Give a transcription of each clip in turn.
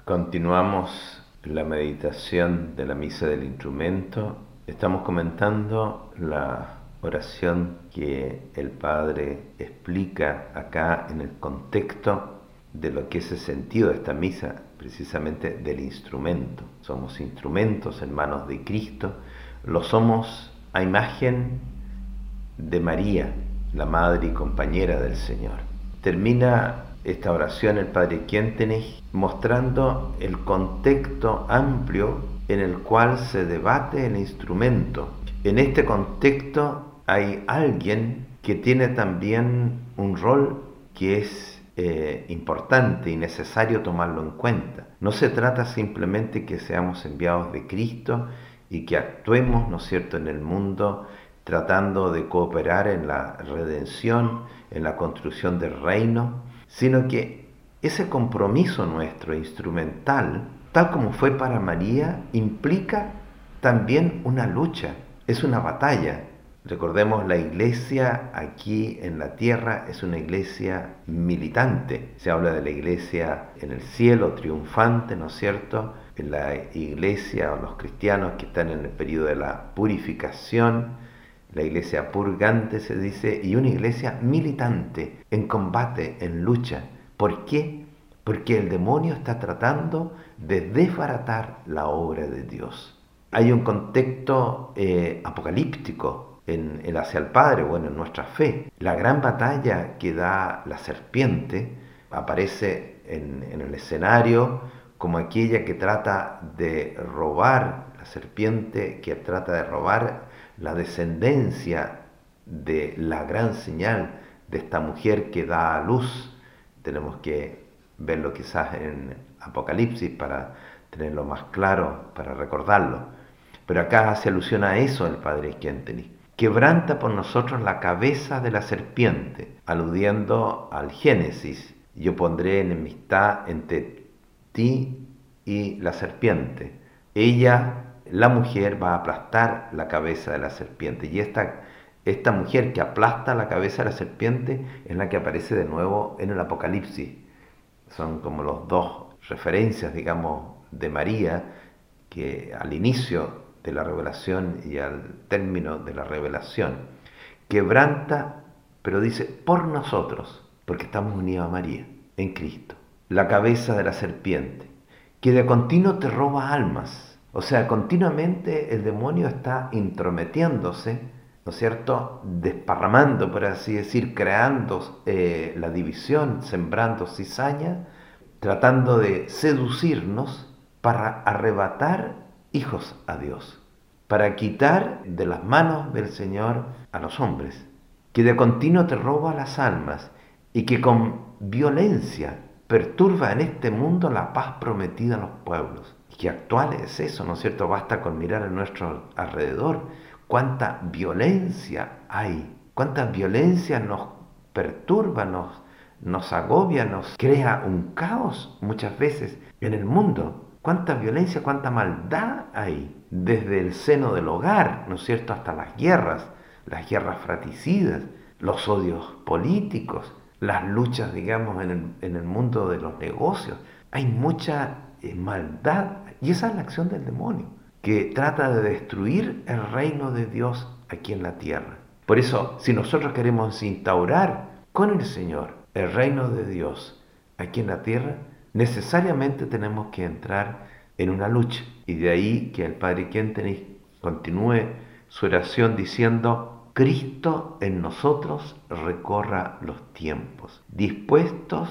Continuamos la meditación de la misa del instrumento. Estamos comentando la oración que el Padre explica acá en el contexto de lo que es el sentido de esta misa, precisamente del instrumento. Somos instrumentos en manos de Cristo, lo somos a imagen de María, la madre y compañera del Señor. Termina esta oración el Padre Kientenich mostrando el contexto amplio en el cual se debate el instrumento. En este contexto hay alguien que tiene también un rol que es importante y necesario tomarlo en cuenta. No se trata simplemente que seamos enviados de Cristo y que actuemos, ¿no es cierto?, en el mundo tratando de cooperar en la redención, en la construcción del reino, sino que ese compromiso nuestro instrumental, tal como fue para María, implica también una lucha, es una batalla. Recordemos, la iglesia aquí en la tierra es una iglesia militante. Se habla de la iglesia en el cielo, triunfante, ¿no es cierto? En la iglesia o los cristianos que están en el periodo de la purificación, la iglesia purgante se dice, y una iglesia militante, en combate, en lucha. ¿Por qué? Porque el demonio está tratando de desbaratar la obra de Dios. Hay un contexto apocalíptico hacia el Padre, bueno, en nuestra fe. La gran batalla que da la serpiente aparece en el escenario como aquella que trata de robar, la serpiente que trata de robar la descendencia de la gran señal de esta mujer que da a luz. Tenemos que verlo quizás en Apocalipsis para tenerlo más claro, para recordarlo. Pero acá hace alusión a eso el Padre Kientenich. Quebranta por nosotros la cabeza de la serpiente, aludiendo al Génesis. Yo pondré enemistad entre ti y la serpiente. Ella, la mujer, va a aplastar la cabeza de la serpiente. Y esta mujer que aplasta la cabeza de la serpiente es la que aparece de nuevo en el Apocalipsis. Son como los dos referencias, digamos, de María, que al inicio de la revelación y al término de la revelación quebranta, pero dice por nosotros, porque estamos unidos a María, en Cristo. La cabeza de la serpiente, que de continuo te roba almas. O sea, continuamente el demonio está intrometiéndose, ¿no es cierto?, desparramando, por así decir, creando la división, sembrando cizaña, tratando de seducirnos para arrebatar hijos a Dios, para quitar de las manos del Señor a los hombres, que de continuo te roba las almas y que con violencia perturba en este mundo la paz prometida a los pueblos. Y que actual es eso, ¿no es cierto? Basta con mirar a nuestro alrededor cuánta violencia hay, cuánta violencia nos perturba, nos agobia, nos crea un caos muchas veces en el mundo. Cuánta violencia, cuánta maldad hay, desde el seno del hogar, ¿no es cierto?, hasta las guerras fratricidas, los odios políticos, las luchas, digamos, en el mundo de los negocios. Hay mucha maldad, y esa es la acción del demonio, que trata de destruir el reino de Dios aquí en la tierra. Por eso, si nosotros queremos instaurar con el Señor el reino de Dios aquí en la tierra, necesariamente tenemos que entrar en una lucha. Y de ahí que el Padre Kientenich continúe su oración diciendo: Cristo en nosotros recorra los tiempos, dispuesto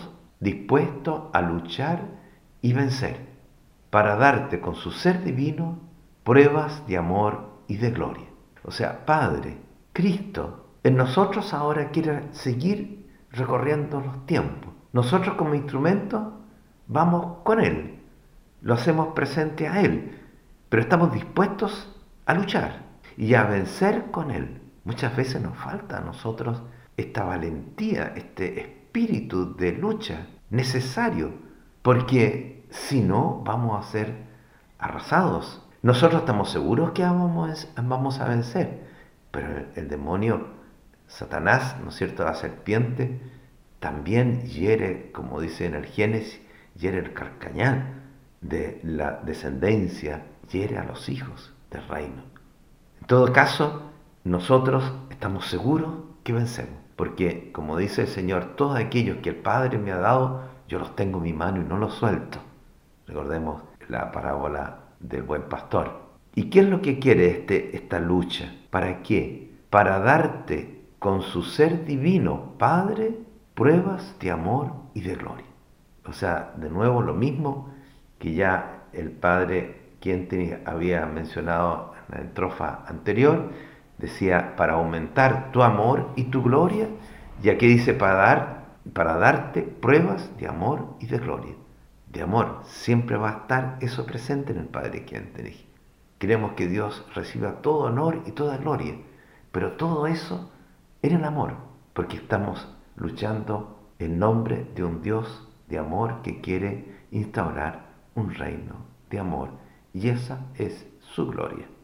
a luchar y vencer, para darte con su ser divino pruebas de amor y de gloria. O sea, Padre, Cristo en nosotros ahora quiere seguir recorriendo los tiempos. Nosotros como instrumento vamos con Él, lo hacemos presente a Él, pero estamos dispuestos a luchar y a vencer con Él. Muchas veces nos falta a nosotros esta valentía, este espíritu de lucha necesario, porque si no vamos a ser arrasados. Nosotros estamos seguros que vamos a vencer, pero el demonio, Satanás, ¿no es cierto?, la serpiente, también hiere, como dice en el Génesis, hiere el carcañal. de la descendencia hiere a los hijos del reino. En todo caso, nosotros estamos seguros que vencemos, porque como dice el Señor, todos aquellos que el Padre me ha dado, yo los tengo en mi mano y no los suelto. Recordemos la parábola del buen pastor. ¿Y qué es lo que quiere esta lucha? ¿Para qué? Para darte con su ser divino, Padre, pruebas de amor y de gloria. O sea, de nuevo lo mismo que ya el Padre, quien había mencionado en la estrofa anterior, decía, para aumentar tu amor y tu gloria, y aquí dice, para darte pruebas de amor y de gloria. De amor, siempre va a estar eso presente en el Padre quien te dije. Queremos que Dios reciba todo honor y toda gloria, pero todo eso en el amor, porque estamos luchando en nombre de un Dios de amor que quiere instaurar un reino de amor, y esa es su gloria.